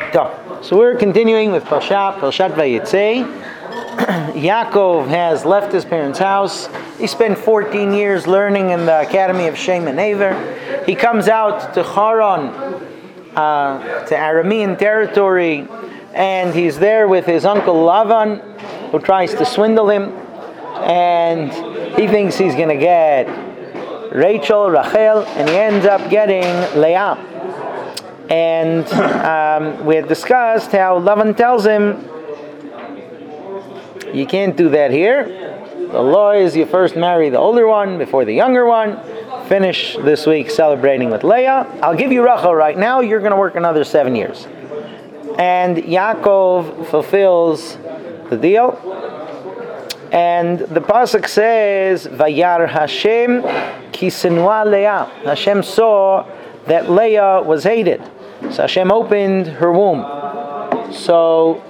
So we're continuing with Parshat Vayetzei. Yaakov has left his parents' house. He spent 14 years learning in the academy of Shem and Aver. He comes out to Haran, to Aramean territory, and he's there with his uncle Lavan, who tries to swindle him, and he thinks he's going to get Rachel, Rachel, and he ends up getting Leah. And we had discussed how Lavan tells him, you can't do that here. The law is you first marry the older one before the younger one. Finish this week celebrating with Leah. I'll give you Rachel right now. You're going to work another 7 years. And Yaakov fulfills the deal. And the pasuk says, Vayar Hashem ki sinua Leah. Hashem saw that Leah was hated. So Hashem opened her womb. So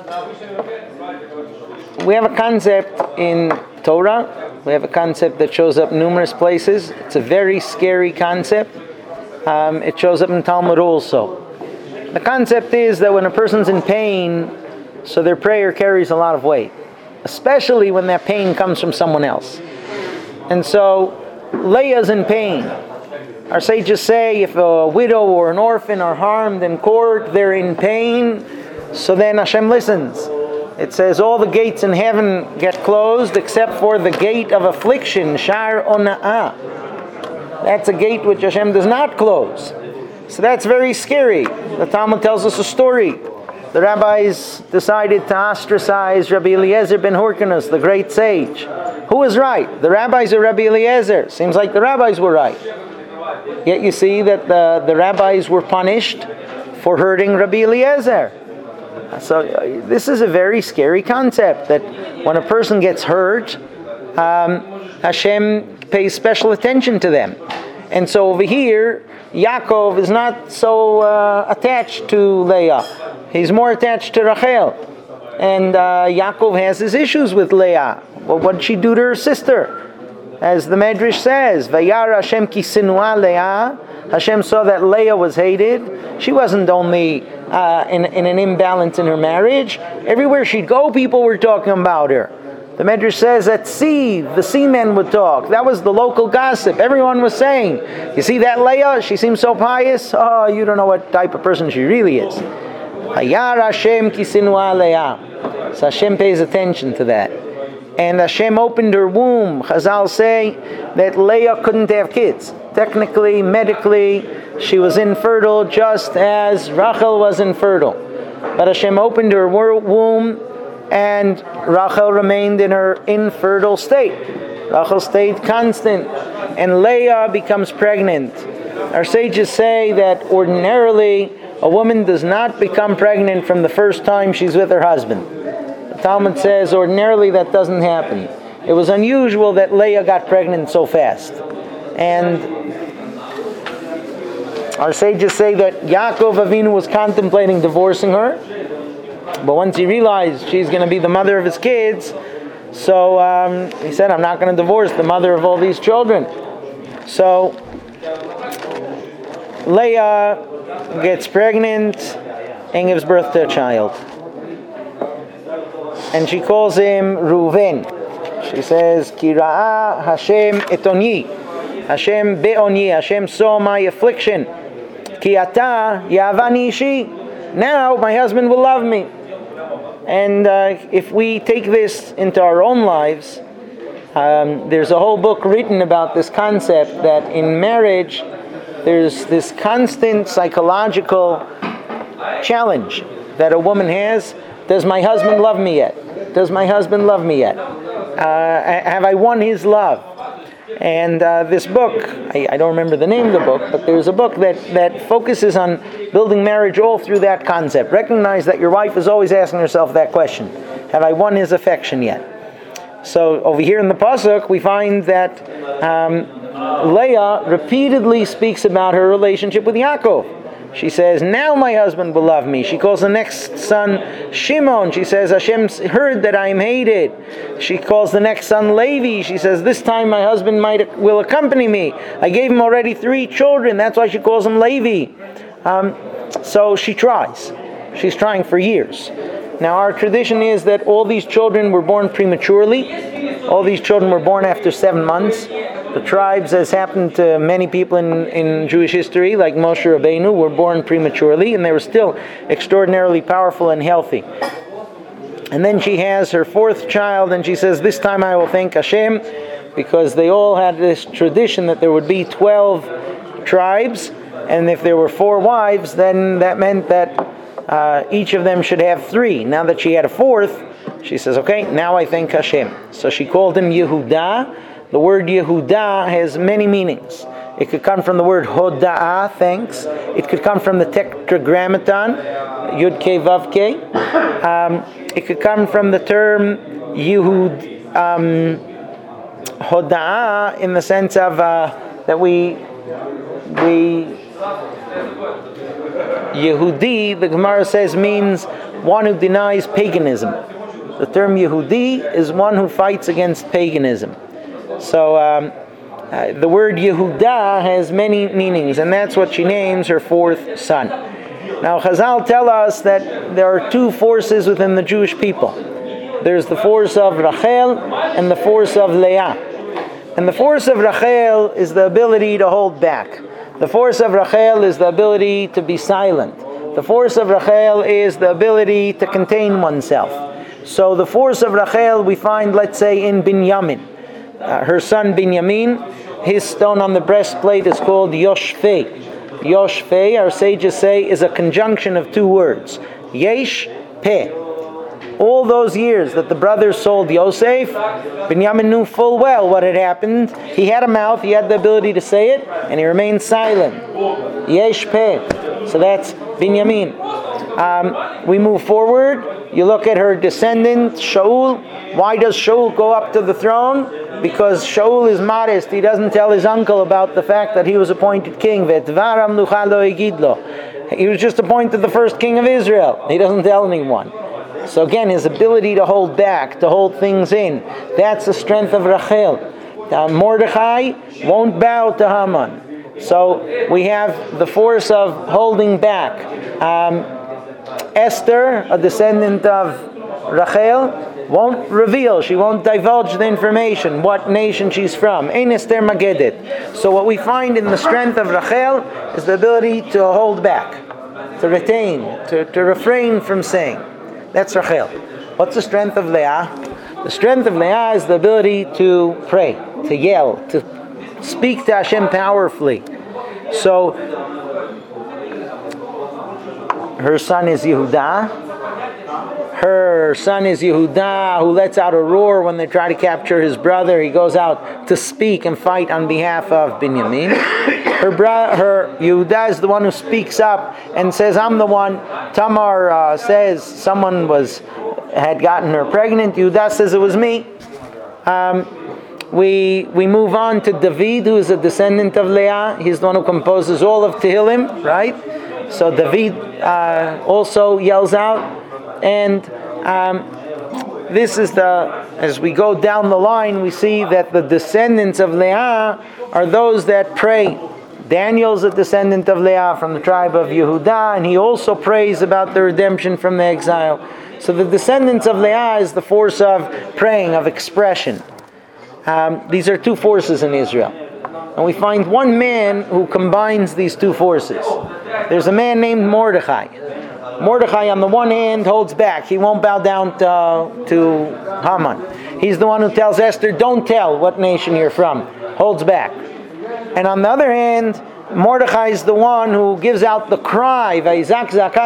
we have a concept in Torah. We have a concept that shows up numerous places. It's a very scary concept. It shows up in Talmud also. The concept is that when a person's in pain, so their prayer carries a lot of weight, especially when that pain comes from someone else. And so Leah's in pain. Our sages say if a widow or an orphan are harmed in court, they're in pain, so then Hashem listens. It says all the gates in heaven get closed except for the gate of affliction, Shar Ona'ah. That's a gate which Hashem does not close. So that's very scary. The Talmud tells us a story. The rabbis decided to ostracize Rabbi Eliezer ben Hyrcanus, the great sage. Who was right? The rabbis or Rabbi Eliezer? Seems like the rabbis were right. Yet you see that the rabbis were punished for hurting Rabbi Eliezer. So this is a very scary concept, that when a person gets hurt, Hashem pays special attention to them. And so over here, Yaakov is not so attached to Leah. He's more attached to Rachel. And Yaakov has his issues with Leah. Well, what did she do to her sister? As the Medrash says, Vayar Hashem ki sinua Leah. Hashem saw that Leah was hated. She wasn't only in an imbalance in her marriage. Everywhere she'd go, people were talking about her. The Medrash says at sea, the seamen would talk. That was the local gossip. Everyone was saying, you see that Leah? She seems so pious. Oh, you don't know what type of person she really is. Vayar Hashem ki sinua Leah. So Hashem pays attention to that. And Hashem opened her womb. Chazal say that Leah couldn't have kids. Technically, medically, she was infertile just as Rachel was infertile. But Hashem opened her womb and Rachel remained in her infertile state. Rachel stayed constant and Leah becomes pregnant. Our sages say that ordinarily a woman does not become pregnant from the first time she's with her husband. Talmud says ordinarily that doesn't happen. It was unusual that Leah got pregnant so fast. And our sages say that Yaakov Avinu was contemplating divorcing her, but once he realized she's going to be the mother of his kids, so he said, I'm not going to divorce the mother of all these children. So Leah gets pregnant and gives birth to a child. And she calls him Reuven. She says, Ki ra'a Hashem etoni. Hashem be'oni. Hashem saw my affliction. Ki ata ya'avani ishi. Now my husband will love me. And if we take this into our own lives, there's a whole book written about this concept that in marriage, there's this constant psychological challenge that a woman has. Does my husband love me yet? Does my husband love me yet? Have I won his love? And this book, I don't remember the name of the book, but there's a book that focuses on building marriage all through that concept. Recognize that your wife is always asking herself that question. Have I won his affection yet? So over here in the pasuk, we find that Leah repeatedly speaks about her relationship with Yaakov. She says, now my husband will love me. She calls the next son Shimon. She says, Hashem heard that I am hated. She calls the next son Levi. She says, this time my husband will accompany me. I gave him already 3 children. That's why she calls him Levi. So she tries. she's trying for years. Now our tradition is that all these children were born prematurely. All these children were born after 7 months. The tribes, as happened to many people in Jewish history, like Moshe Rabbeinu, were born prematurely, and they were still extraordinarily powerful and healthy. And then she has her 4th child, and she says, this time I will thank Hashem, because they all had this tradition that there would be 12 tribes, and if there were 4 wives, then that meant that each of them should have 3. Now that she had a 4th, she says, okay, now I thank Hashem. So she called him Yehudah. The word Yehudah has many meanings. It could come from the word Hoda'ah, thanks. It could come from the Tetragrammaton, Yud Kei Vav Kei. It could come from the term Yehud, Hoda'ah, in the sense of that we Yehudi, the Gemara says, means one who denies paganism. The term Yehudi is one who fights against paganism. So the word Yehudah has many meanings, and that's what she names her 4th son. Now Chazal tell us that there are 2 forces within the Jewish people. There's the force of Rachel and the force of Leah. And the force of Rachel is the ability to hold back. The force of Rachel is the ability to be silent. The force of Rachel is the ability to contain oneself. So the force of Rachel we find, let's say, in Binyamin. Her son Binyamin, his stone on the breastplate is called Yoshfei. Yoshfei, our sages say, is a conjunction of 2 words. Yesh, Peh. All those years that the brothers sold Yosef, Binyamin knew full well what had happened. He had a mouth, he had the ability to say it, and he remained silent. Yesh Peh. So that's Binyamin. We move forward. You look at her descendant, Shaul. Why does Shaul go up to the throne? Because Shaul is modest. He doesn't tell his uncle about the fact that he was appointed king. He was just appointed the first king of Israel. He doesn't tell anyone. So again, his ability to hold back, to hold things in, that's the strength of Rachel. Mordechai won't bow to Haman. So we have the force of holding back. Esther, a descendant of Rachel, won't reveal, she won't divulge the information, what nation she's from. Ein Esther Magedet. So what we find in the strength of Rachel is the ability to hold back, to retain, to refrain from saying. That's Rachel. What's the strength of Leah? The strength of Leah is the ability to pray, to yell, to speak to Hashem powerfully. So her son is Yehudah. Her son is Yehudah, who lets out a roar when they try to capture his brother. He goes out to speak and fight on behalf of Binyamin. Her Yehudah is the one who speaks up and says, I'm the one. Tamar says someone had gotten her pregnant. Yehudah says it was me. We move on to David, who is a descendant of Leah. He's the one who composes all of Tehillim, right? So David also yells out. And this is as we go down the line, we see that the descendants of Leah are those that pray. Daniel's a descendant of Leah from the tribe of Yehudah, and he also prays about the redemption from the exile. So the descendants of Leah is the force of praying, of expression. These are 2 forces in Israel. And we find one man who combines these 2 forces. There's a man named Mordechai. Mordechai, on the one hand, holds back. He won't bow down to Haman. He's the one who tells Esther, don't tell what nation you're from. Holds back. And on the other hand, Mordechai is the one who gives out the cry. He gives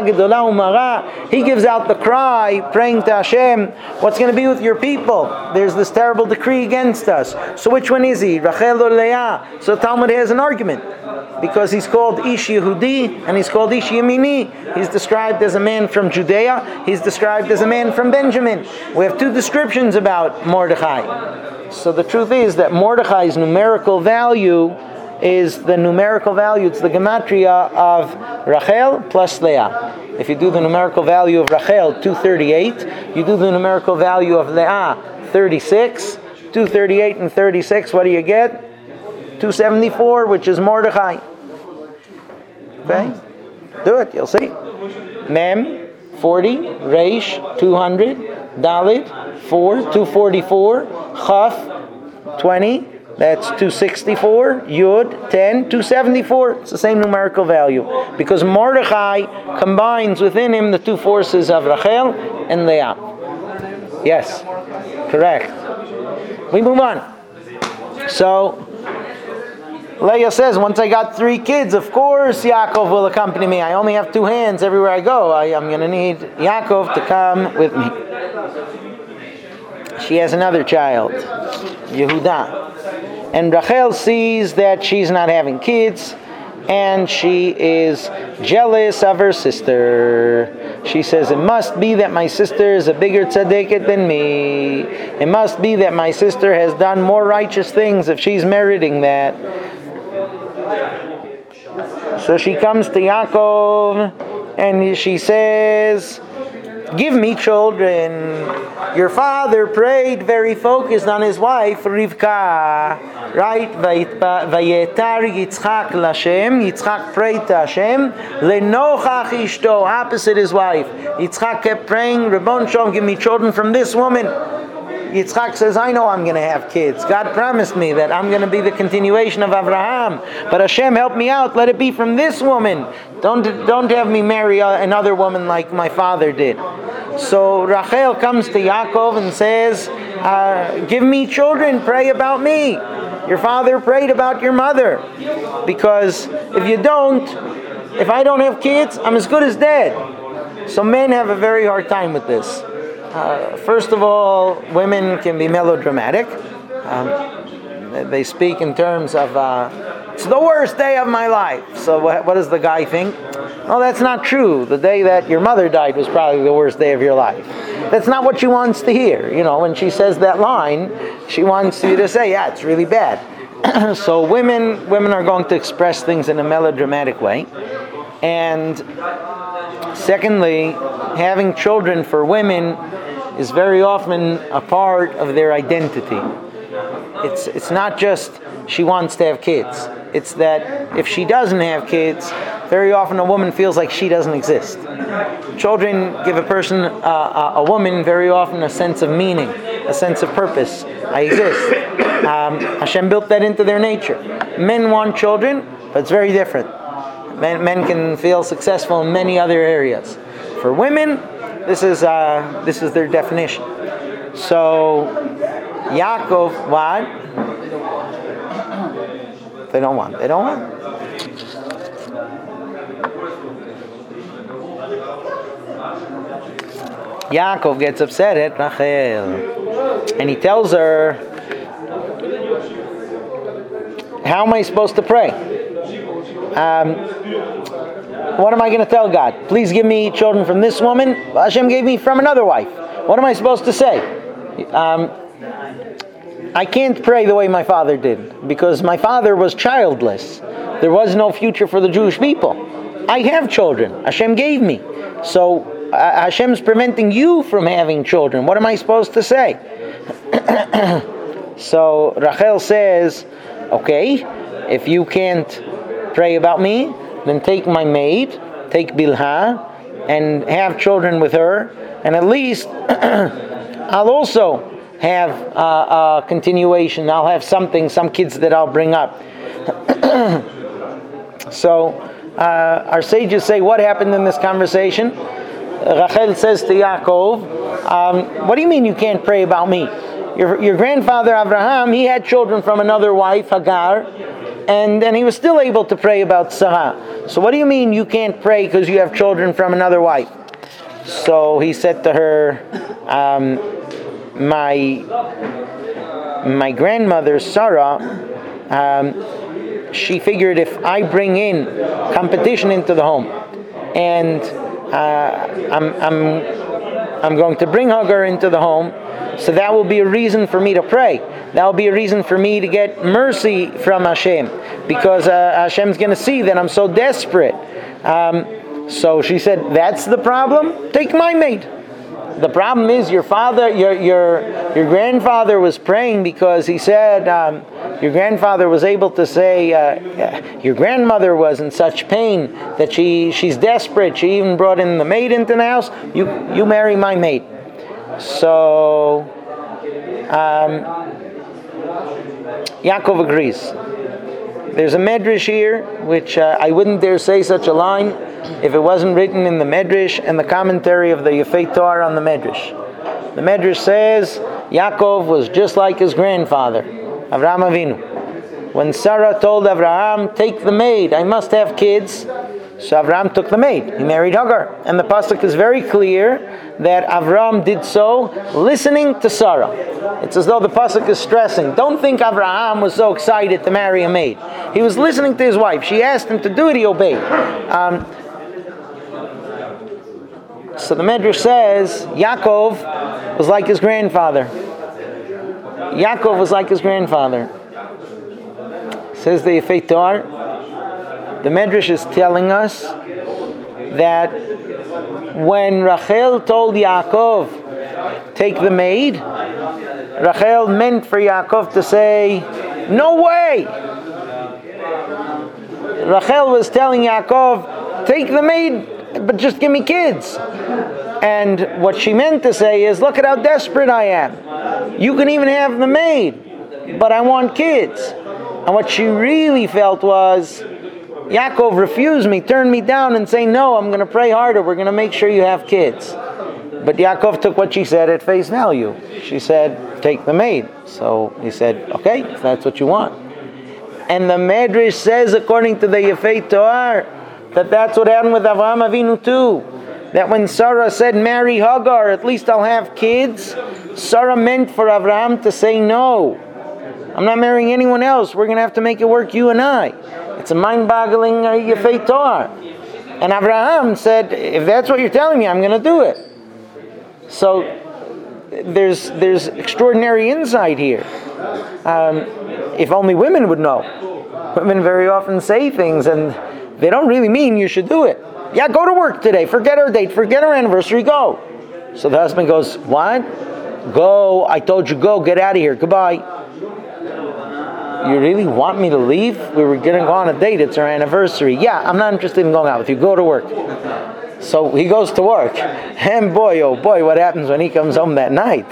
out the cry, praying to Hashem, what's going to be with your people? There's this terrible decree against us. So which one is he, Rachel or Leah? So Talmud has an argument. Because he's called Ish Yehudi and he's called Ish Yemini. He's described as a man from Judea. He's described as a man from Benjamin. We have 2 descriptions about Mordechai. So the truth is that Mordechai's numerical value is the numerical value. It's the gematria of Rachel plus Leah. If you do the numerical value of Rachel, 238. You do the numerical value of Leah, 36. 238 and 36, what do you get? 274, which is Mordechai. Okay? Do it, you'll see. Mem, 40, Reish, 200, Dalit, 4, 244, Chaf, 20, that's 264, Yud, 10, 274. It's the same numerical value. Because Mordechai combines within him the two forces of Rachel and Leah. Yes, correct. We move on. So, Leah says, once I got 3 kids, of course Yaakov will accompany me. I only have 2 hands everywhere I go. I'm going to need Yaakov to come with me. She has another child, Yehuda. And Rachel sees that she's not having kids, and she is jealous of her sister. She says, it must be that my sister is a bigger tzaddiket than me. It must be that my sister has done more righteous things if she's meriting that. So she comes to Yaakov and she says, give me children. Your father prayed very focused on his wife, Rivka. Right? Vayetar Yitzchak Lashem. Yitzchak prayed to Hashem. Lenochach ishto, opposite his wife. Yitzchak kept praying, Rabbon Shalom, give me children from this woman. Yitzchak says, I know I'm going to have kids. God promised me that I'm going to be the continuation of Abraham. But Hashem, help me out. Let it be from this woman. Don't have me marry another woman like my father did. So Rachel comes to Yaakov and says, give me children, pray about me. Your father prayed about your mother. Because if I don't have kids, I'm as good as dead. So men have a very hard time with this. First of all, women can be melodramatic. They speak in terms of, it's the worst day of my life. So what does the guy think? No, that's not true. The day that your mother died was probably the worst day of your life. That's not what she wants to hear. You know, when she says that line, she wants you to say, yeah, it's really bad. So women are going to express things in a melodramatic way. And secondly, having children for women is very often a part of their identity. It's not just she wants to have kids. It's that if she doesn't have kids, very often a woman feels like she doesn't exist. Children give a woman very often a sense of meaning, a sense of purpose. I exist. Hashem built that into their nature. Men want children, but it's very different. Men can feel successful in many other areas. For women, this is their definition. So, Yaakov, what? They don't want. Yaakov gets upset at Rachel. And he tells her, how am I supposed to pray? What am I going to tell God? Please give me children from this woman. Hashem gave me from another wife. What am I supposed to say? I can't pray the way my father did, because my father was childless. There was no future for the Jewish people. I have children. Hashem gave me. So Hashem's preventing you from having children. What am I supposed to say? So Rachel says, okay, if you can't pray about me, then take my maid, take Bilhah, and have children with her, and at least I'll also have a continuation. I'll have some kids that I'll bring up. So our sages say, what happened in this conversation? Rachel says to Yaakov, what do you mean you can't pray about me? Your grandfather Abraham, he had children from another wife, Hagar, and he was still able to pray about Sarah. So what do you mean you can't pray because you have children from another wife? So he said to her, my grandmother Sarah, she figured if I bring in competition into the home, and I'm going to bring Hagar into the home, so that will be a reason for me to pray. That will be a reason for me to get mercy from Hashem, because Hashem's going to see that I'm so desperate. So she said, that's the problem? Take my maid. The problem is your grandfather was praying because he said, Your grandfather was able to say, your grandmother was in such pain that she's desperate. She even brought in the maid into the house. You marry my maid. So Yaakov agrees. There's a medrash here, which I wouldn't dare say such a line if it wasn't written in the medrash and the commentary of the Yefei Toar on the medrash. The medrash says Yaakov was just like his grandfather, Avraham Avinu. When Sarah told Avraham, take the maid, I must have kids, so Avraham took the maid. He married Hagar. And the pasuk is very clear that Avraham did so listening to Sarah. It's as though the pasuk is stressing, don't think Avraham was so excited to marry a maid. He was listening to his wife. She asked him to do it, he obeyed. So the Medrash says Yaakov was like his grandfather. Yaakov was like his grandfather. Says the Yefei Toar, the Medrash is telling us that when Rachel told Yaakov, take the maid, Rachel meant for Yaakov to say, no way! Rachel was telling Yaakov, take the maid, but just give me kids. And what she meant to say is, look at how desperate I am. You can even have the maid, but I want kids. And what she really felt was, Yaakov refused me, turned me down and say, no, I'm going to pray harder. We're going to make sure you have kids. But Yaakov took what she said at face value. She said, take the maid. So he said, okay, if that's what you want. And the Medrash says, according to the Yefei Toar, that that's what happened with Avraham Avinu too. That when Sarah said, marry Hagar, at least I'll have kids, Sarah meant for Avraham to say, no, I'm not marrying anyone else. We're going to have to make it work, you and I. It's a mind-boggling Yefei Toar. And Avraham said, if that's what you're telling me, I'm going to do it. So there's extraordinary insight here. If only women would know. Women very often say things and they don't really mean you should do it. Yeah, go to work today. Forget our date. Forget our anniversary. Go. So the husband goes, what? Go. I told you go. Get out of here. Goodbye. You really want me to leave? We were going to go on a date. It's our anniversary. Yeah, I'm not interested in going out with you. Go to work. So he goes to work. And boy, oh boy, what happens when he comes home that night?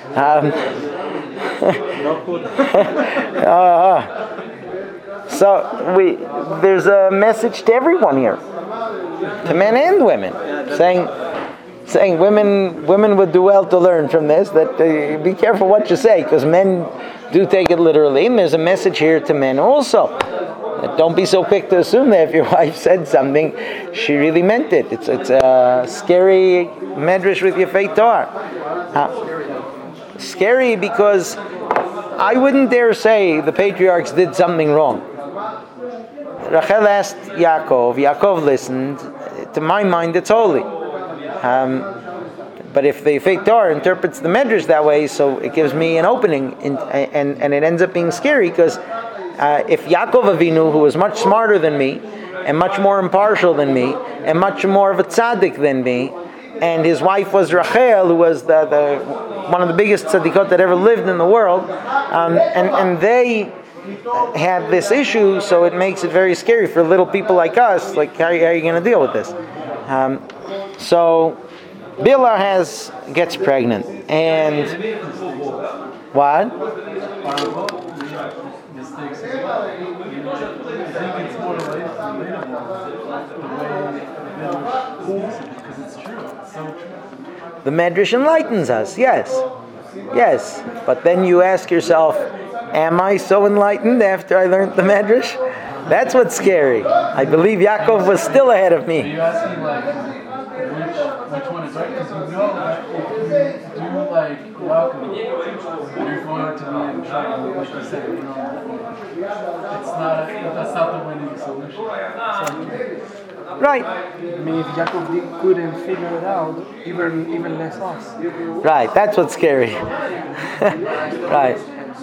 So there's a message to everyone here, to men and women, saying women would do well to learn from this, that be careful what you say, because men do take it literally. And there's a message here to men also, that don't be so quick to assume that if your wife said something, she really meant it. It's a scary medrash with Yefei Toar. Scary because I wouldn't dare say the patriarchs did something wrong. Rachel asked Yaakov listened. To my mind, it's holy. But if the Yefei Toar interprets the medrash that way, so it gives me an opening, and it ends up being scary, because if Yaakov Avinu, who was much smarter than me, and much more impartial than me, and much more of a tzaddik than me, and his wife was Rachel, who was the one of the biggest tzaddikot that ever lived in the world, and they had this issue, so it makes it very scary for little people like us. Like, how are you going to deal with this? So Bilhah gets pregnant, and what? The Medrash enlightens us, yes. But then you ask yourself, am I so enlightened after I learned the Medrash? That's what's scary. I believe Yaakov was still ahead of me. Are you asking which one is right? Because you know that if you welcome, you're going to be in trouble. Like you said, that's not the winning solution. Right. I mean, if Yaakov couldn't figure it out, even less us. Right, that's what's scary. Right.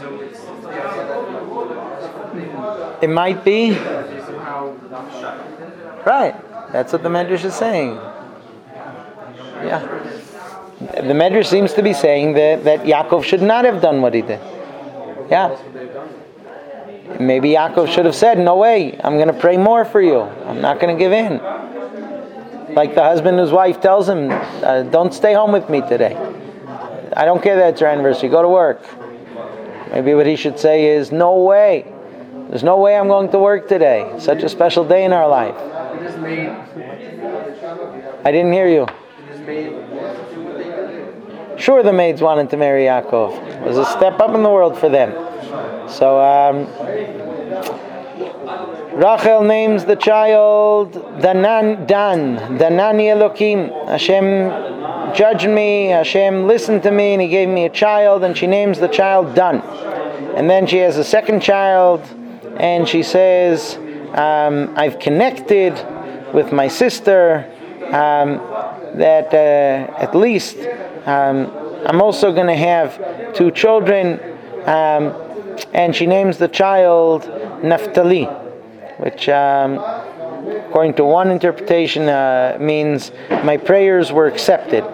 It might be. Right. That's what the Medrash is saying. Yeah. The Medrash seems to be saying that Yaakov should not have done what he did. Yeah. Maybe Yaakov should have said, no way, I'm going to pray more for you. I'm not going to give in. Like the husband whose wife tells him, don't stay home with me today. I don't care that it's your anniversary, go to work. Maybe what he should say is, no way. There's no way I'm going to work today. Such a special day in our life. I didn't hear you. Sure, the maids wanted to marry Yaakov. It was a step up in the world for them. So Rachel names the child Dan, Danani Elokim. Hashem judged me, Hashem listened to me, and He gave me a child, and she names the child Dan. And then she has a second child, and she says, I've connected with my sister, that at least I'm also going to have 2 children, and she names the child Naphtali, which according to one interpretation means my prayers were accepted.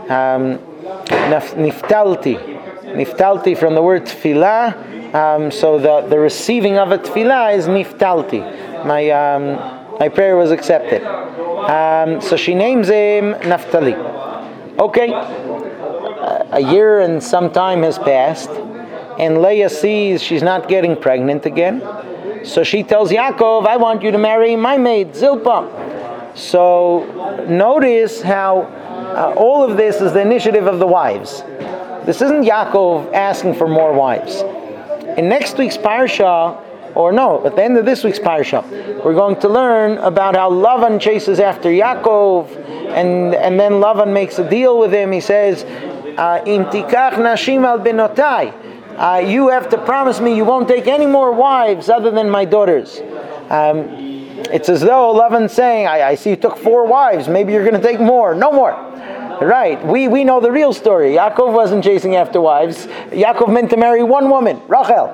Niftalti from the word tefillah, so the receiving of a tefillah is niftalti. My prayer was accepted. So she names him Naphtali. Okay, a year and some time has passed, and Leah sees she's not getting pregnant again. So she tells Yaakov, I want you to marry my maid, Zilpah. So notice how all of this is the initiative of the wives. This isn't Yaakov asking for more wives. In next week's parsha, or no, at the end of this week's parsha, we're going to learn about how Lavan chases after Yaakov, and then Lavan makes a deal with him. He says, Im tikach nashim al benotai. You have to promise me you won't take any more wives other than my daughters. It's as though Lavan's saying, I see you took 4 wives, maybe you're going to take more. No more. Right, we know the real story. Yaakov wasn't chasing after wives. Yaakov meant to marry one woman, Rachel.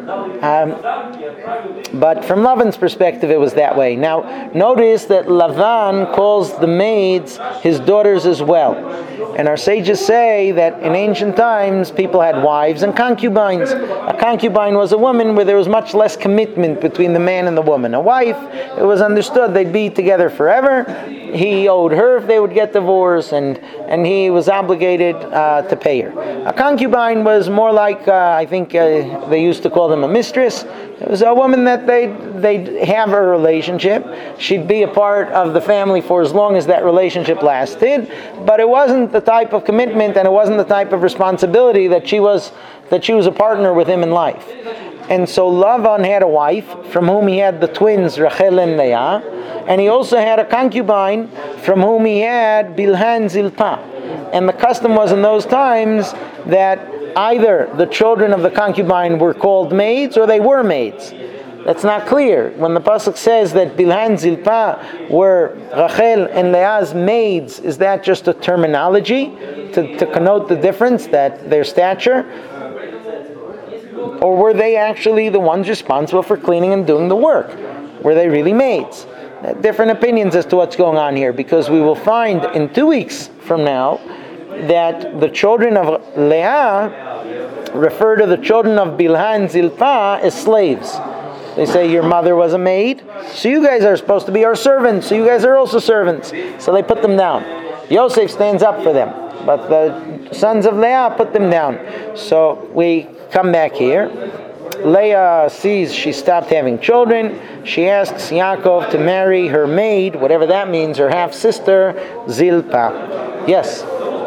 But from Lavan's perspective, it was that way. Now, notice that Lavan calls the maids his daughters as well. And our sages say that in ancient times, people had wives and concubines. A concubine was a woman where there was much less commitment between the man and the woman. A wife, it was understood they'd be together forever. He owed her if they would get divorced, and he was obligated to pay her. A concubine was more like, I think they used to call them a mistress. It was a woman that they'd have a relationship. She'd be a part of the family for as long as that relationship lasted, but it wasn't the type of commitment and it wasn't the type of responsibility that she was a partner with him in life. And so Lavan had a wife from whom he had the twins Rachel and Leah, and he also had a concubine from whom he had Bilhan Zilpah. And the custom was in those times that either the children of the concubine were called maids or they were maids. That's not clear. When the pasuk says that Bilhan Zilpah were Rachel and Leah's maids, is that just a terminology to connote the difference, that their stature? Or were they actually the ones responsible for cleaning and doing the work? Were they really maids? Different opinions as to what's going on here, because we will find in 2 weeks from now that the children of Leah refer to the children of Bilhan Zilpah as slaves. They say, your mother was a maid, so you guys are supposed to be our servants, so you guys are also servants. So they put them down. Yosef stands up for them, but the sons of Leah put them down. So we come back here. Leah sees she stopped having children. She asks Yaakov to marry her maid, whatever that means, her half-sister, Zilpah. Yes?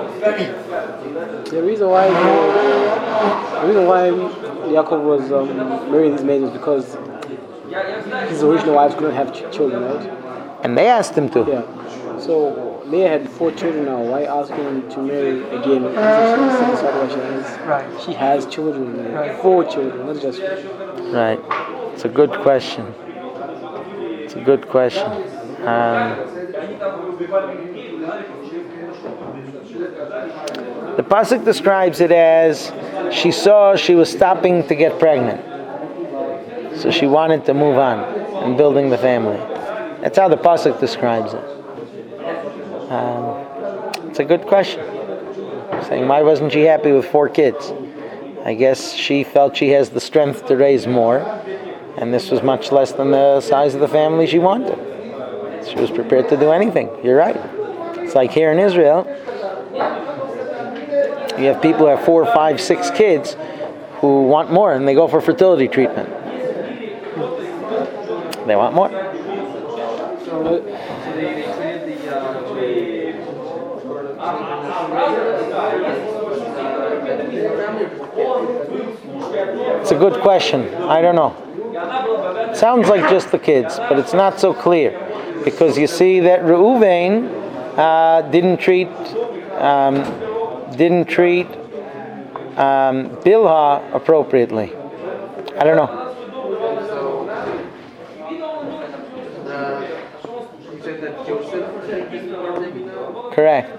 The reason why Yaakov was marrying these maids was because his original wives couldn't have children, right? And they asked him to. Yeah. So Leah had 4 children now. Why ask him to marry again? She has children, right. 4 children, not just 4. Right. It's a good question. The pasuk describes it as she saw she was stopping to get pregnant, so she wanted to move on and building the family. That's how the pasuk describes it. It's a good question. Saying, why wasn't she happy with 4 kids? I guess she felt she has the strength to raise more, And this was much less than the size of the family she wanted. She was prepared to do anything. You're right. It's like here in Israel, you have people who have 4, 5, 6 kids who want more, and they go for fertility treatment. They want more. It's a good question. I don't know. Sounds like just the kids, but it's not so clear, because you see that Reuven didn't treat Bilhah appropriately. I don't know. You said that Joseph Correct.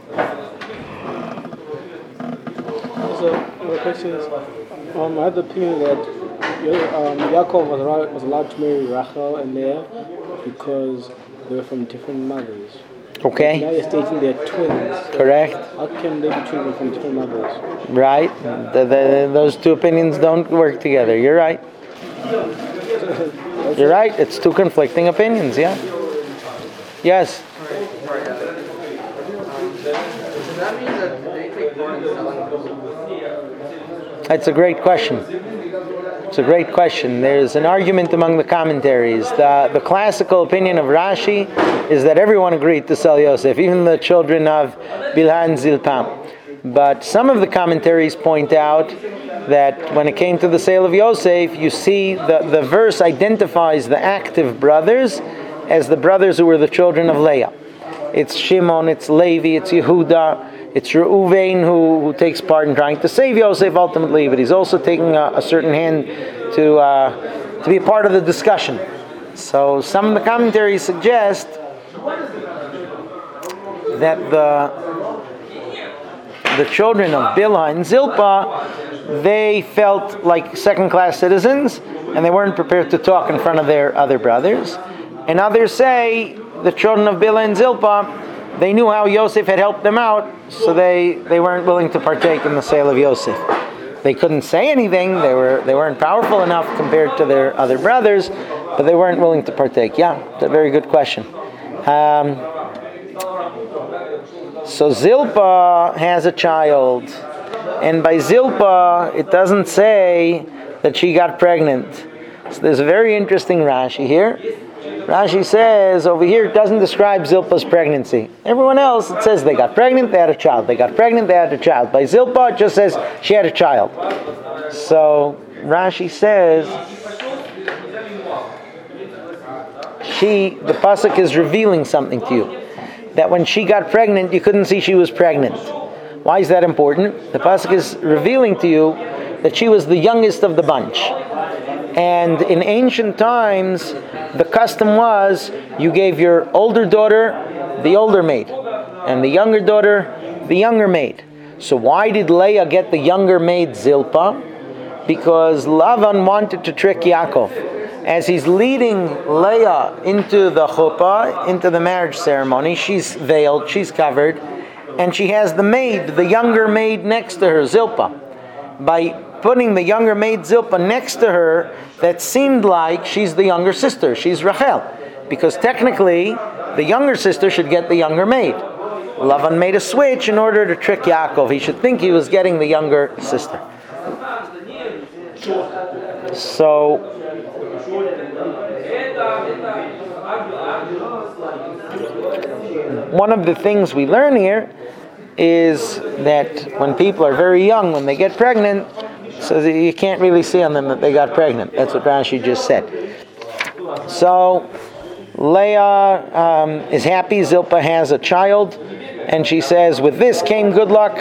So the question is, I have the opinion that Yaakov was allowed to marry Rachel and Leah because they were from different mothers. Okay. Now you're stating they're twins. Correct. How can they be twins from different mothers? Right. Those two opinions don't work together. You're right. You're right. It's two conflicting opinions. Yeah. Yes. Does that mean that they take part in selling? That's a great question. It's a great question. There's an argument among the commentaries. The classical opinion of Rashi is that everyone agreed to sell Yosef, even the children of Bilhah and Zilpah. But some of the commentaries point out that when it came to the sale of Yosef, you see the verse identifies the active brothers as the brothers who were the children of Leah. It's Shimon, it's Levi, it's Yehuda, it's Reuven who takes part in trying to save Yosef ultimately, but he's also taking a certain hand to be a part of the discussion. So some of the commentaries suggest that the children of Bilhah and Zilpah, they felt like second-class citizens, and they weren't prepared to talk in front of their other brothers. And others say the children of Bilhah and Zilpah, they knew how Yosef had helped them out, so they weren't willing to partake in the sale of Yosef. They couldn't say anything, they weren't powerful enough compared to their other brothers, but they weren't willing to partake. Yeah, that's a very good question. So Zilpah has a child, and by Zilpah, it doesn't say that she got pregnant. So there's a very interesting Rashi here. Rashi says, over here, it doesn't describe Zilpah's pregnancy. Everyone else, it says they got pregnant, they had a child. They got pregnant, they had a child. By Zilpah, it just says she had a child. So Rashi says, the pasuk is revealing something to you. That when she got pregnant, you couldn't see she was pregnant. Why is that important? The pasuk is revealing to you that she was the youngest of the bunch. And in ancient times, the custom was you gave your older daughter the older maid, and the younger daughter the younger maid. So why did Leah get the younger maid Zilpah? Because Lavan wanted to trick Yaakov. As he's leading Leah into the chuppah, into the marriage ceremony, she's veiled, she's covered, and she has the maid, the younger maid next to her, Zilpah. By putting the younger maid Zilpah next to her, that seemed like she's the younger sister, she's Rachel. Because technically, the younger sister should get the younger maid. Lavan made a switch in order to trick Yaakov. He should think he was getting the younger sister. So, one of the things we learn here is that when people are very young, when they get pregnant, so you can't really see on them that they got pregnant. That's what Rashi just said. So Leah is happy. Zilpah has a child, and she says, "With this came good luck."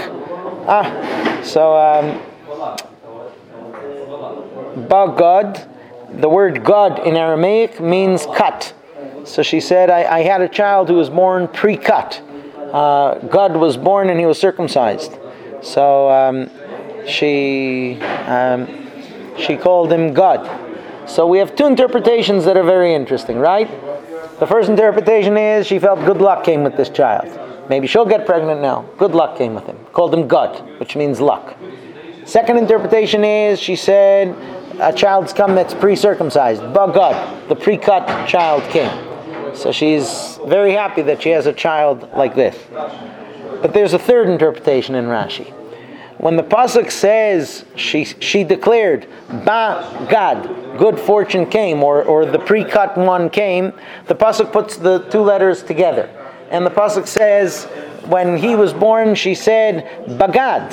Bagad, the word God in Aramaic means cut. So she said, I had a child who was born pre-cut. God was born and he was circumcised. So she called him God. So we have two interpretations that are very interesting, right? The first interpretation is she felt good luck came with this child. Maybe she'll get pregnant now. Good luck came with him. Called him God, which means luck. Second interpretation is she said a child's come that's pre-circumcised. Bagad, the pre-cut child came. So she's very happy that she has a child like this. But there's a third interpretation in Rashi. When the pasuk says she declared Bagad, good fortune came, or the pre-cut one came, the pasuk puts the two letters together. And the pasuk says, when he was born, she said Bagad.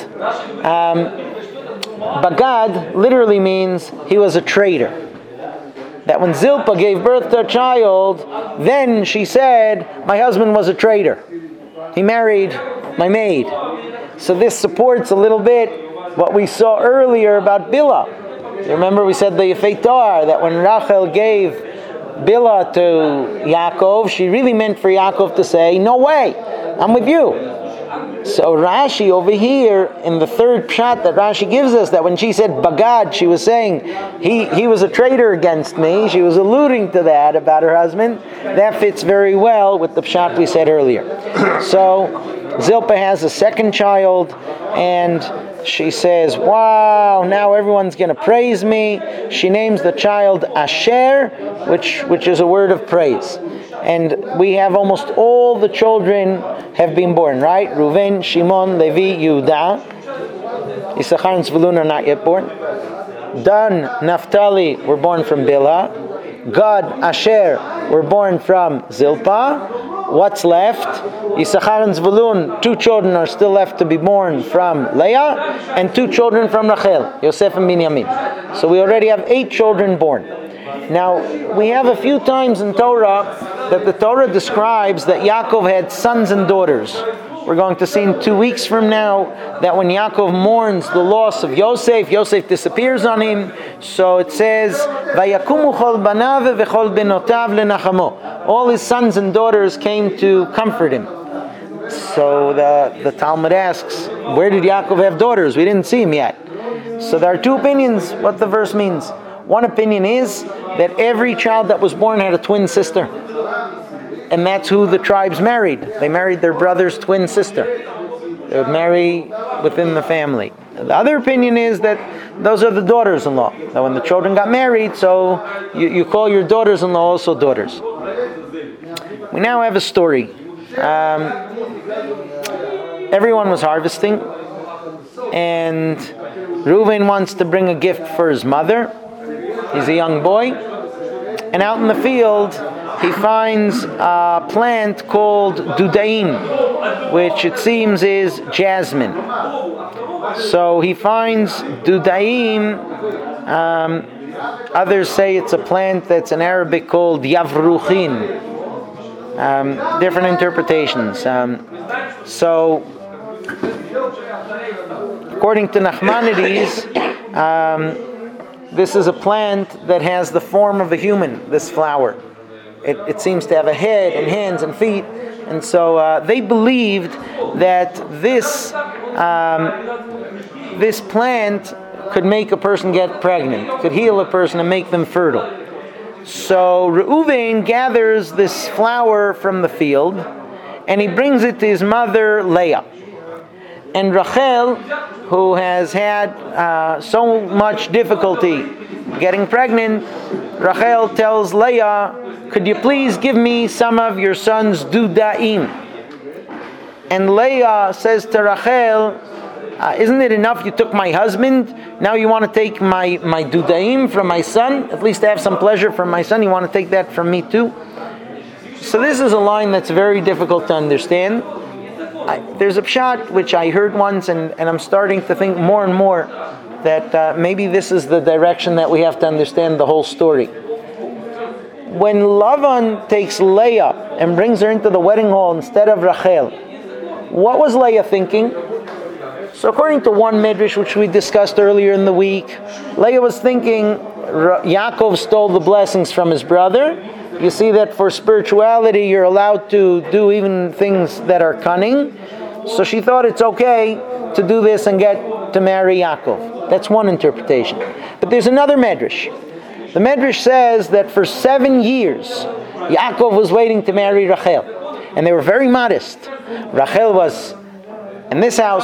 Bagad literally means he was a traitor. That when Zilpah gave birth to a child, then she said, my husband was a traitor. He married my maid. So this supports a little bit what we saw earlier about Bilhah. You remember we said the Yefei Toar, that when Rachel gave Bilhah to Yaakov, she really meant for Yaakov to say, no way, I'm with you. So Rashi over here, in the third pshat that Rashi gives us, that when she said Bagad, she was saying he was a traitor against me. She was alluding to that about her husband. That fits very well with the pshat we said earlier. So Zilpah has a second child, and she says, wow, now everyone's going to praise me. She names the child Asher, which is a word of praise. And we have almost all the children have been born, right? Reuven, Shimon, Levi, Yehuda. Issachar and Zvulun are not yet born. Dan, Naphtali were born from Bilhah. Gad, Asher were born from Zilpah. What's left? Issachar and Zvulun, 2 children are still left to be born from Leah, and 2 children from Rachel, Yosef and Binyamin. So we already have 8 children born. Now, we have a few times in Torah that the Torah describes that Yaakov had sons and daughters. We're going to see in 2 weeks from now that when Yaakov mourns the loss of Yosef, Yosef disappears on him. So it says, "Vayakumu chol banav v'chol benotav lenachamo." All his sons and daughters came to comfort him. So the Talmud asks, where did Yaakov have daughters? We didn't see him yet. So there are 2 opinions what the verse means. One opinion is that every child that was born had a twin sister. And that's who the tribes married. They married their brother's twin sister. They would marry within the family. The other opinion is that those are the daughters-in-law. That when the children got married, so you call your daughters-in-law also daughters. We now have a story. Everyone was harvesting, and Reuven wants to bring a gift for his mother. He's a young boy, and out in the field he finds a plant called dudaim, which it seems is jasmine. So he finds dudaim. Others say it's a plant that's in Arabic called yavruchin. Different interpretations. So according to Nachmanides, this is a plant that has the form of a human, this flower. It seems to have a head and hands and feet. And so they believed that this plant could make a person get pregnant, could heal a person and make them fertile. So Reuven gathers this flower from the field, and he brings it to his mother Leah. And Rachel, who has had so much difficulty getting pregnant, Rachel tells Leah, could you please give me some of your son's dudaim? And Leah says to Rachel, isn't it enough you took my husband? Now you want to take my dudaim from my son? At least to have some pleasure from my son, you want to take that from me too? So this is a line that's very difficult to understand. There's a pshat which I heard once, and I'm starting to think more and more that maybe this is the direction that we have to understand the whole story. When Lavan takes Leah and brings her into the wedding hall instead of Rachel, what was Leah thinking? So according to one midrash which we discussed earlier in the week, Leah was thinking Yaakov stole the blessings from his brother. You see that for spirituality you're allowed to do even things that are cunning. So she thought it's okay to do this and get to marry Yaakov. That's one interpretation. But there's another medrash. The medrash says that for 7 years Yaakov was waiting to marry Rachel. And they were very modest. Rachel was in this house,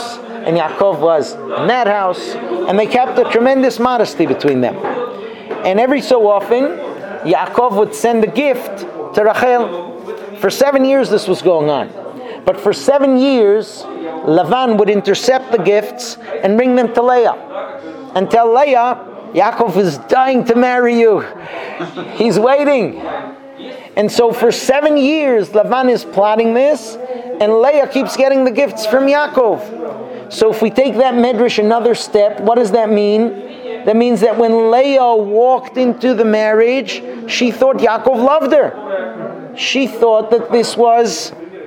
and Yaakov was in that house, and they kept a tremendous modesty between them. And every so often, Yaakov would send a gift to Rachel. For 7 years this was going on. But for 7 years, Lavan would intercept the gifts and bring them to Leah. And tell Leah, Yaakov is dying to marry you. He's waiting. And so for 7 years, Lavan is plotting this, and Leah keeps getting the gifts from Yaakov. So if we take that medrash another step, what does that mean? That means that when Leah walked into the marriage, she thought Yaakov loved her. She thought that this was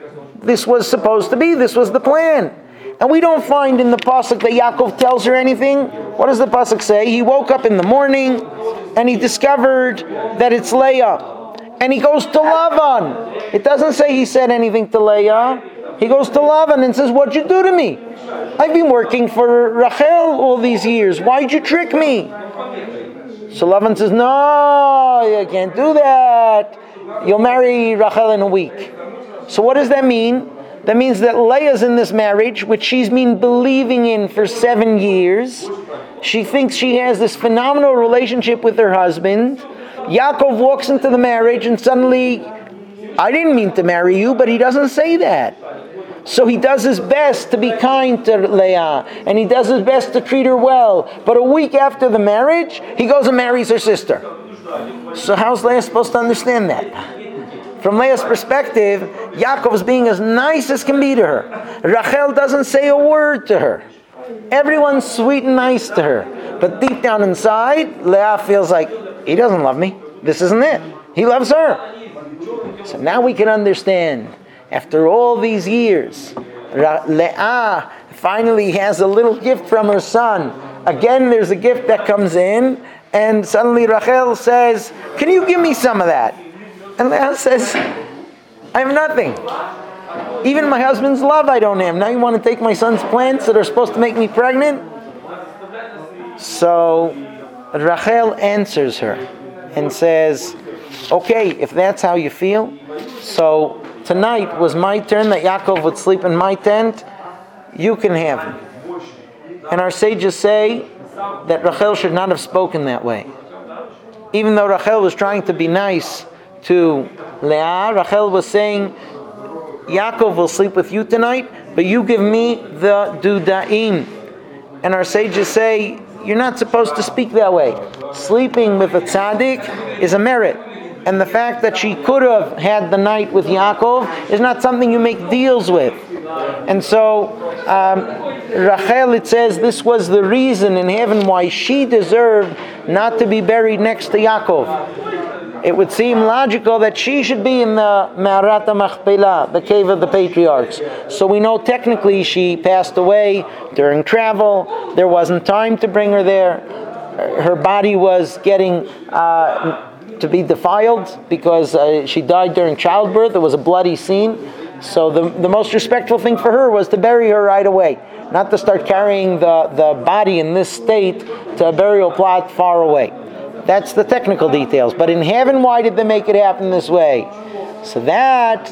supposed to be, this was the plan. And we don't find in the pasuk that Yaakov tells her anything. What does the pasuk say? He woke up in the morning and he discovered that it's Leah. And he goes to Lavan. It doesn't say he said anything to Leah. He goes to Lavan and says, "What'd you do to me? I've been working for Rachel all these years. Why'd you trick me?" So Lavan says, "No, you can't do that. You'll marry Rachel in a week." So what does that mean? That means that Leah's in this marriage, which she's been believing in for 7 years. She thinks she has this phenomenal relationship with her husband. Yaakov walks into the marriage and suddenly, "I didn't mean to marry you," but he doesn't say that. So he does his best to be kind to Leah, and he does his best to treat her well. But a week after the marriage, he goes and marries her sister. So how's Leah supposed to understand that? From Leah's perspective, Yaakov is being as nice as can be to her. Rachel doesn't say a word to her. Everyone's sweet and nice to her. But deep down inside, Leah feels like, he doesn't love me. This isn't it. He loves her. So now we can understand, after all these years, Leah finally has a little gift from her son. Again, there's a gift that comes in, and suddenly Rachel says, "Can you give me some of that?" And Leah says, "I have nothing. Even my husband's love I don't have. Now you want to take my son's plants that are supposed to make me pregnant?" So Rachel answers her and says, "Okay, if that's how you feel, so tonight was my turn that Yaakov would sleep in my tent. You can have him." And our sages say that Rachel should not have spoken that way. Even though Rachel was trying to be nice to Leah, Rachel was saying, "Yaakov will sleep with you tonight, but you give me the dudaim." And our sages say, you're not supposed to speak that way. Sleeping with a tzaddik is a merit. And the fact that she could have had the night with Yaakov is not something you make deals with. And so Rachel, it says, this was the reason in heaven why she deserved not to be buried next to Yaakov. It would seem logical that she should be in the Me'arat HaMachpelah, the cave of the patriarchs. So we know technically she passed away during travel. There wasn't time to bring her there. Her body was getting to be defiled because she died during childbirth. It was a bloody scene. So the most respectful thing for her was to bury her right away, not to start carrying the body in this state to a burial plot far away. That's the technical details. But in heaven, why did they make it happen this way? So that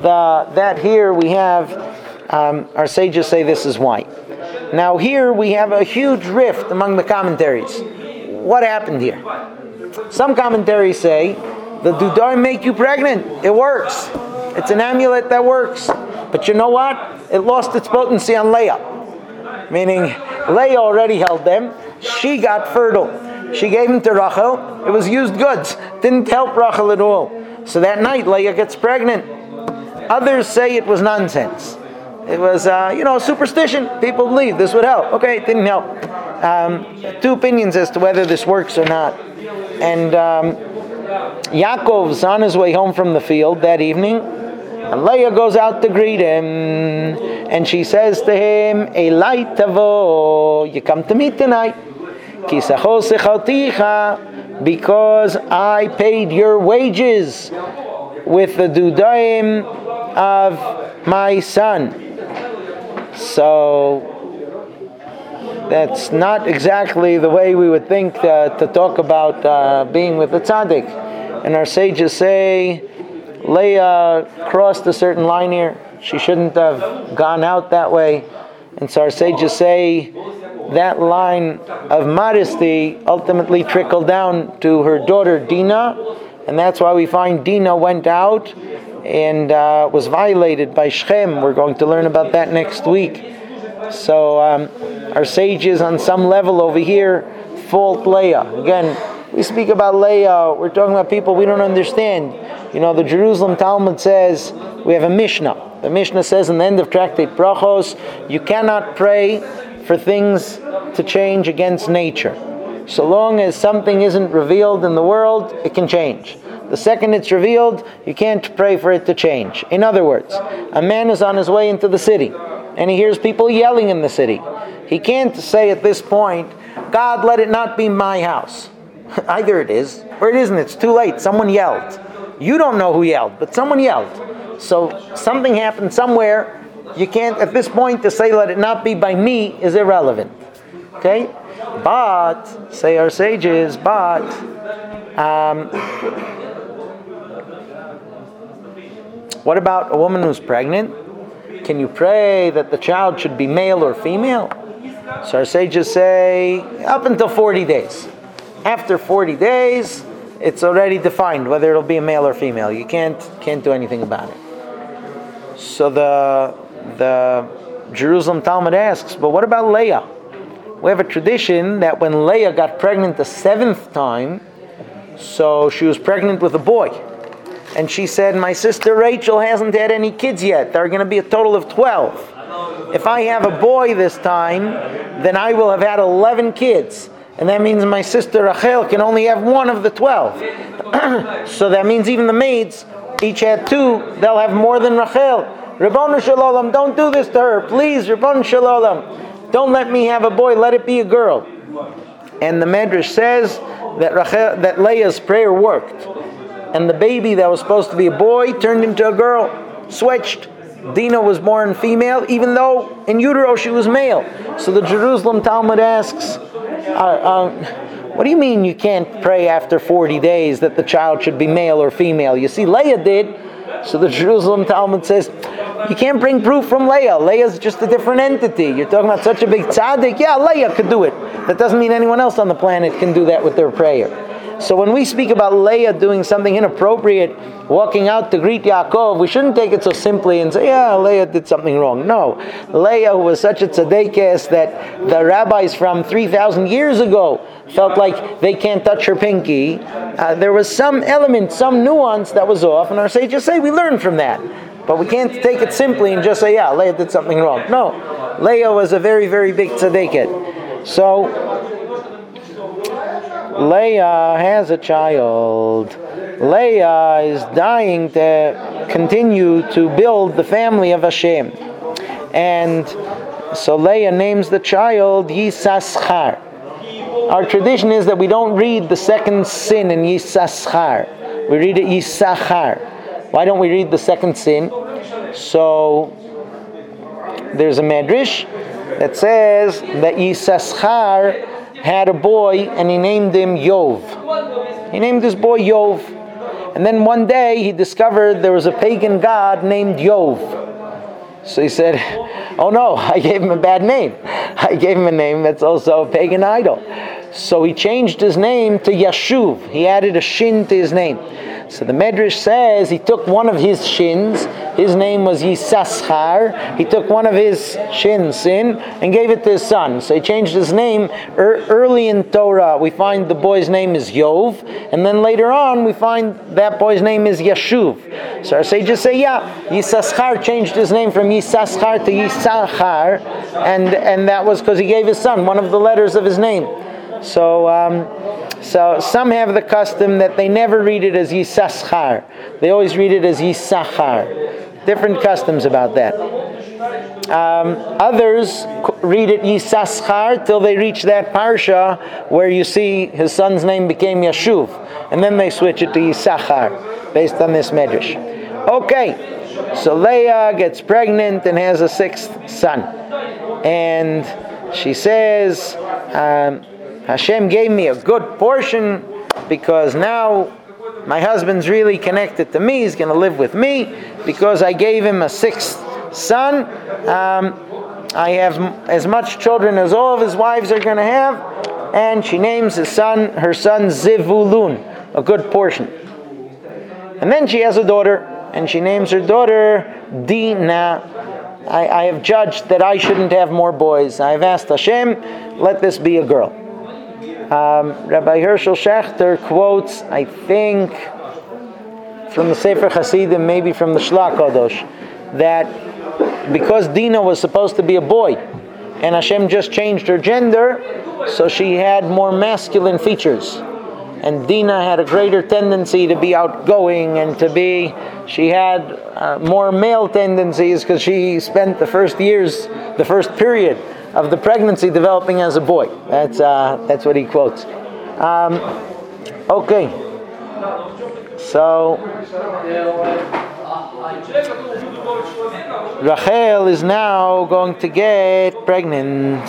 here we have, our sages say this is why. Now here we have a huge rift among the commentaries. What happened here? Some commentaries say the dudaim make you pregnant. It works. It's an amulet that works. But you know what? It lost its potency on Leah. Meaning, Leah already held them. She got fertile. She gave them to Rachel. It was used goods. Didn't help Rachel at all. So that night, Leah gets pregnant. Others say it was nonsense. It was, superstition. People believe this would help. Okay, it didn't help. Two opinions as to whether this works or not. And Yaakov's on his way home from the field that evening. And Leah goes out to greet him. And she says to him, Elai tavo, you come to me tonight. Because I paid your wages with the dudaim of my son. So that's not exactly the way we would think to talk about being with the tzaddik. And our sages say Leah crossed a certain line here. She shouldn't have gone out that way. And so our sages say that line of modesty ultimately trickled down to her daughter Dinah, and that's why we find Dinah went out and was violated by Shechem. We're going to learn about that next week. So our sages on some level over here fault Leah. Again, we speak about Leah, we're talking about people we don't understand. You know, the Jerusalem Talmud says, we have a Mishnah. The Mishnah says in the end of Tractate Brachos, you cannot pray for things to change against nature. So long as something isn't revealed in the world, it can change. The second it's revealed, you can't pray for it to change. In other words, a man is on his way into the city, and he hears people yelling in the city. He can't say at this point, God, let it not be my house. Either it is, or it isn't. It's too late. Someone yelled. You don't know who yelled, but someone yelled. So something happened somewhere. You can't, at this point, to say, let it not be by me, is irrelevant. Okay? But, say our sages, what about a woman who's pregnant? Can you pray that the child should be male or female? So our sages say, up until 40 days. After 40 days, it's already defined whether it'll be a male or female. You can't do anything about it. So the Jerusalem Talmud asks, but what about Leah? We have a tradition that when Leah got pregnant the 7th time, so she was pregnant with a boy. And she said, my sister Rachel hasn't had any kids yet. There are going to be a total of 12. If I have a boy this time, then I will have had 11 kids. And that means my sister Rachel can only have one of the 12. So that means even the maids, each had 2, they'll have more than Rachel. Ribbonu Shel Olam, don't do this to her. Please, Ribbonu Shel Olam. Don't let me have a boy, let it be a girl. And the Medrash says that Leah's prayer worked. And the baby that was supposed to be a boy turned into a girl. Switched. Dinah was born female, even though in utero she was male. So the Jerusalem Talmud asks, what do you mean you can't pray after 40 days that the child should be male or female? You see, Leah did. So the Jerusalem Talmud says, you can't bring proof from Leah. Leah's just a different entity. You're talking about such a big tzaddik. Yeah, Leah could do it. That doesn't mean anyone else on the planet can do that with their prayer. So when we speak about Leah doing something inappropriate, walking out to greet Yaakov, we shouldn't take it so simply and say, yeah, Leah did something wrong. No. Leah was such a tzaddikas that the rabbis from 3,000 years ago felt like they can't touch her pinky. There was some element, some nuance that was off, and our sages say we learn from that. But we can't take it simply and just say, yeah, Leah did something wrong. No. Leah was a very, very big tzaddikat. So Leah has a child. Leah is dying to continue to build the family of Hashem. And so Leah names the child Yisachar. Our tradition is that we don't read the second sin in Yisachar. We read it Yisachar. Why don't we read the second sin? So there's a medrash that says that Yisachar had a boy and he named him Yov. He named his boy Yov. And then one day he discovered there was a pagan god named Yov. So he said, oh no, I gave him a bad name. I gave him a name that's also a pagan idol. So he changed his name to Yashuv. He added a shin to his name. So the Medrash says he took one of his shins. His name was Yisachar. He took one of his shins, sin, and gave it to his son. So he changed his name. Early in Torah, we find the boy's name is Yov. And then later on, we find that boy's name is Yashuv. So our sages say, yeah, Yisachar changed his name from Yisachar to Yisachar. And that was because he gave his son one of the letters of his name. So some have the custom that they never read it as Yisachar. They always read it as Yisachar. Different customs about that. Others read it Yisachar till they reach that parsha where you see his son's name became Yashuv. And then they switch it to Yisachar based on this medrash. Okay, so Leah gets pregnant and has a 6th son. And she says, Hashem gave me a good portion because now my husband's really connected to me. He's going to live with me because I gave him a 6th son. I have as much children as all of his wives are going to have. And she names her son Zivulun, a good portion. And then she has a daughter, and she names her daughter Dina. I have judged that I shouldn't have more boys. I've asked Hashem, let this be a girl. Rabbi Herschel Schachter quotes, I think, from the Sefer Hasidim, maybe from the Shlach Kadosh, that because Dina was supposed to be a boy, and Hashem just changed her gender, so she had more masculine features. And Dina had a greater tendency to be outgoing and she had more male tendencies because she spent the first period of the pregnancy developing as a boy. That's what he quotes. Okay. So Rachel is now going to get pregnant.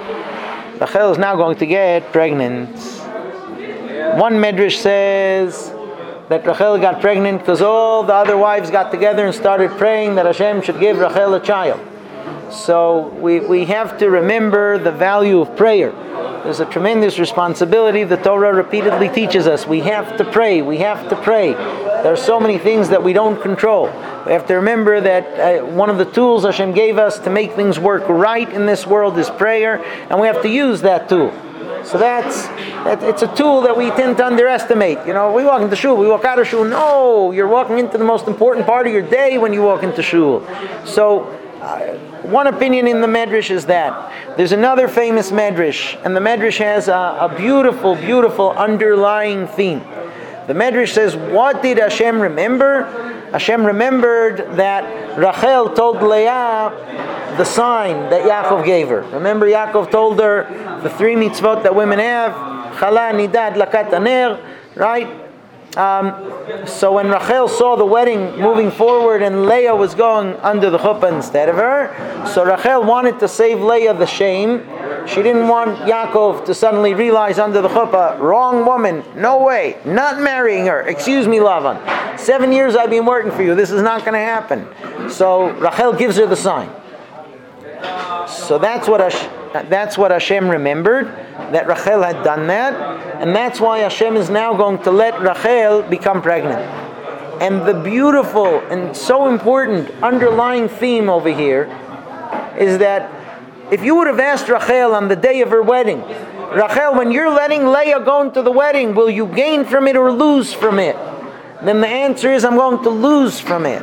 One Medrash says that Rachel got pregnant because all the other wives got together and started praying that Hashem should give Rachel a child. So we have to remember the value of prayer. There's a tremendous responsibility. The Torah repeatedly teaches us we have to pray. There are so many things that we don't control. We have to remember that one of the tools Hashem gave us to make things work right in this world is prayer, and we have to use that tool. So it's a tool that we tend to underestimate. We walk into shul, we walk out of shul. No, you're walking into the most important part of your day when you walk into shul. So one opinion in the Medrash is that. There's another famous Medrash, and the Medrash has a beautiful, beautiful underlying theme. The Medrash says, what did Hashem remember? Hashem remembered that Rachel told Leah the sign that Yaakov gave her. Remember, Yaakov told her the 3 mitzvot that women have, Chala, Nidad, Lakat, Aner, right? So when Rachel saw the wedding moving forward and Leah was going under the chuppah instead of her, so Rachel wanted to save Leah the shame. She didn't want Yaakov to suddenly realize under the chuppah, wrong woman, no way, not marrying her. Excuse me, Lavan. 7 years I've been working for you. This is not going to happen. So Rachel gives her the sign. So that's what Hashem remembered, that Rachel had done that, and that's why Hashem is now going to let Rachel become pregnant. And the beautiful and so important underlying theme over here is that if you would have asked Rachel on the day of her wedding, Rachel, when you're letting Leah go into the wedding, will you gain from it or lose from it? Then the answer is, I'm going to lose from it.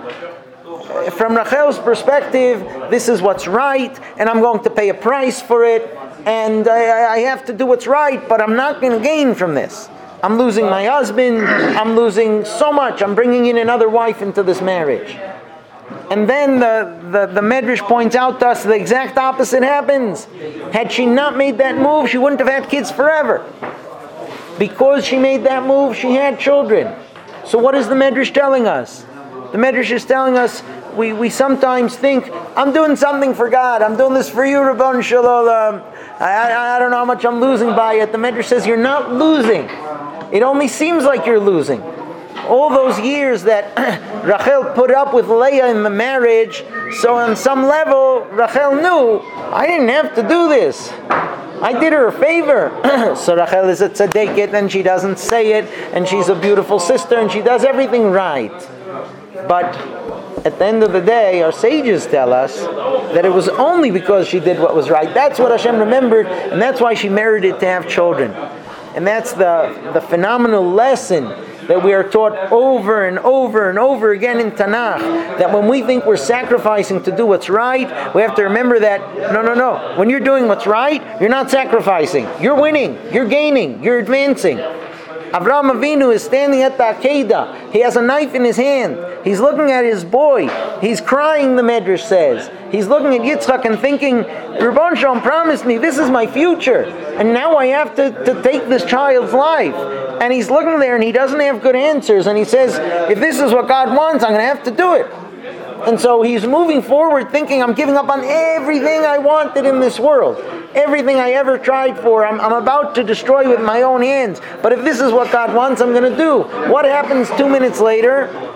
From Rachel's perspective, this is what's right, and I'm going to pay a price for it, and I have to do what's right, but I'm not going to gain from this. I'm losing my husband, I'm losing so much, I'm bringing in another wife into this marriage. And then the Medrash points out to us the exact opposite happens. Had she not made that move, she wouldn't have had kids forever. Because she made that move, she had children. So what is the Medrash telling us? The Medrash is telling us we sometimes think, I'm doing something for God. I'm doing this for you, Rabban Shalom. I don't know how much I'm losing by it. The Medrash says you're not losing. It only seems like you're losing. All those years that Rachel put up with Leah in the marriage, so on some level, Rachel knew, I didn't have to do this. I did her a favor. So Rachel is a tzaddiket, and she doesn't say it, and she's a beautiful sister, and she does everything right. But at the end of the day, our sages tell us that it was only because she did what was right. That's what Hashem remembered, and that's why she merited to have children. And that's the phenomenal lesson that we are taught over and over and over again in Tanakh, that when we think we're sacrificing to do what's right, we have to remember that, no. When you're doing what's right, you're not sacrificing. You're winning. You're gaining. You're advancing. Avraham Avinu is standing at the Akedah. He has a knife in his hand. He's looking at his boy. He's crying, the Medrash says. He's looking at Yitzchak and thinking, Rabban Shalom promised me, this is my future. And now I have to take this child's life. And he's looking there and he doesn't have good answers. And he says, if this is what God wants, I'm going to have to do it. And so he's moving forward thinking, I'm giving up on everything I wanted in this world. Everything I ever tried for, I'm about to destroy with my own hands. But if this is what God wants, I'm going to do. What happens 2 minutes later?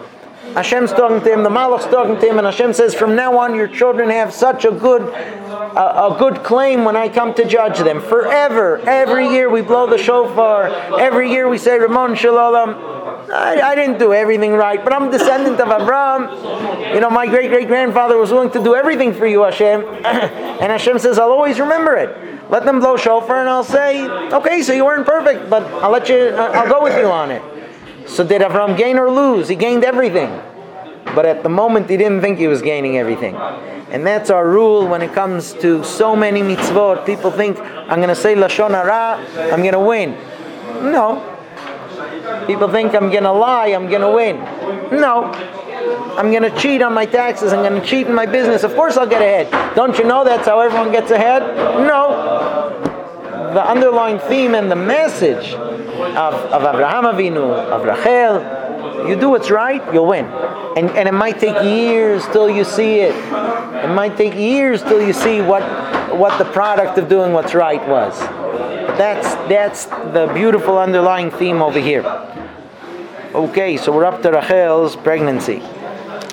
Hashem's talking to him, the Malach's talking to him, and Hashem says, from now on your children have such a good claim when I come to judge them. Forever, every year we blow the shofar, every year we say, Ramon Shalom. I didn't do everything right, but I'm a descendant of Abraham. You know, my great-great-grandfather was willing to do everything for you, Hashem. And Hashem says, I'll always remember it. Let them blow shofar and I'll say, okay, so you weren't perfect, but I'll go with you on it. So did Abraham gain or lose? He gained everything. But at the moment he didn't think he was gaining everything. And that's our rule when it comes to so many mitzvot. People think, I'm going to say Lashon Hara, I'm going to win. No. People think I'm going to lie, I'm going to win. No. I'm going to cheat on my taxes, I'm going to cheat in my business. Of course I'll get ahead. Don't you know that's how everyone gets ahead? No. The underlying theme and the message of Abraham Avinu, of Rachel, you do what's right, you'll win. And it might take years till you see it. It might take years till you see what the product of doing what's right was. But that's the beautiful underlying theme over here. Okay, so we're up to Rachel's pregnancy.